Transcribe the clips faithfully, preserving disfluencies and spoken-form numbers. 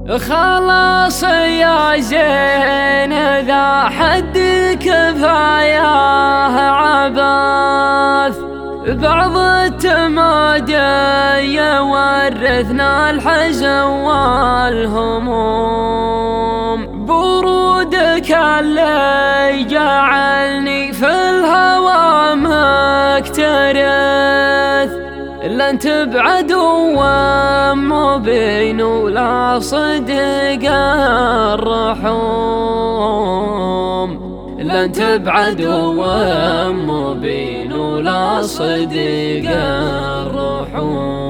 خلاص يا زين ذا حد كفاياه عباث، بعض التمادي يورثنا الحزن والهموم. برودك اللي جعلني في الهوى مكترث، لن تبعد ومبين ولا صدق الرحوم، لن تبعد ومبين ولا صدق الرحوم.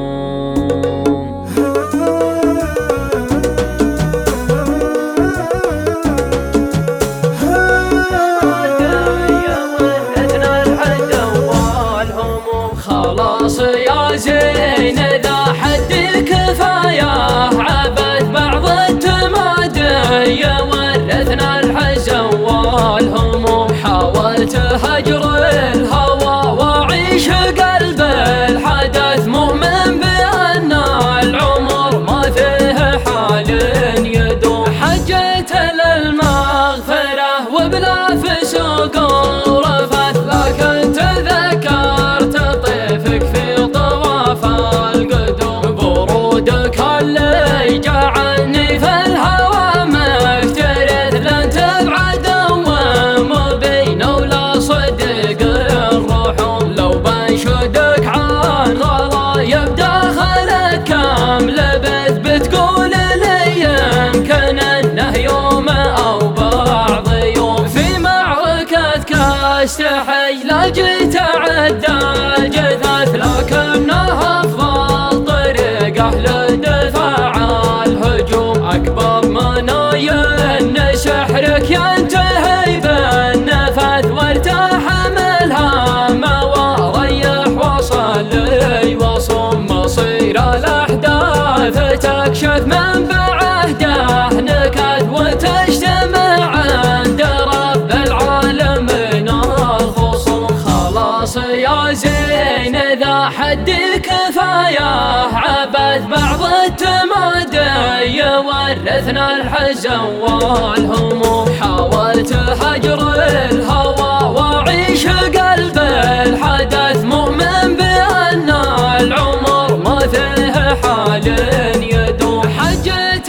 خلاص يا زين ذا حد كفاياه عبث، بعض التمادي يورثنا الحزن والهموم. حاولت هجر الهوى واعيش قلب الحدث، مؤمن بأن العمر ما فيه حال يدوم. حجيت للمغفرة وبلا فسوق ورفث، لكن تذكرت طيفك في طواف القدوم. برودك اللي جعلني في الهوى مكترث، لن تبعد ومبين ولا صدق الرحوم. لو بنشدك عن غلايب داخلك كم لبث، بتقول لي يمكن انه يوم او بعض يوم. في معركتك استحي لا جيت عدى جثث، لكنها افضل طريقه لدفاع الهجوم. اكبر منايا ان سحرك ينتهي بالنفث، وارتاح ملهام وريح وصل لي وصوم. مصير الاحداث تكشف من بعهده نكت، وتجتمع عند رب العالم من الخصوم. خلاص يا زين ذا حد كفاياه عبث، بعض التمادي يورثنا الحزن والهموم. حاولت هجر الهوى واعيش قلب الحدث، مؤمن بأن العمر ما فيه حال يدوم. حجيت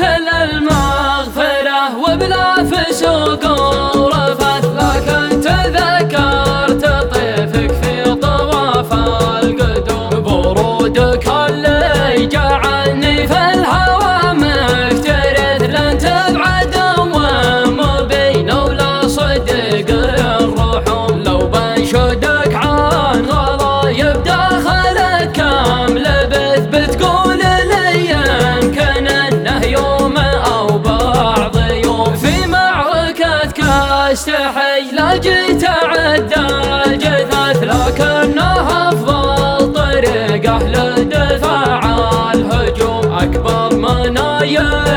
للمغفرة وبلا فسوق ورفث، لكن تذكرت طيفك في طواف القدوم. برودك اللي جعلني في الهوى مكترث، لن تبعد ومبين ولا صدق الرحوم. لو بنشدك عن غلايب داخلك كم لبث، بتقول لي يمكن انه يوم او بعض يوم. في معركتك استحي لا جيت عدى جثث، لكنها افضل طريقه لدفاع الهجوم. اكبر منايا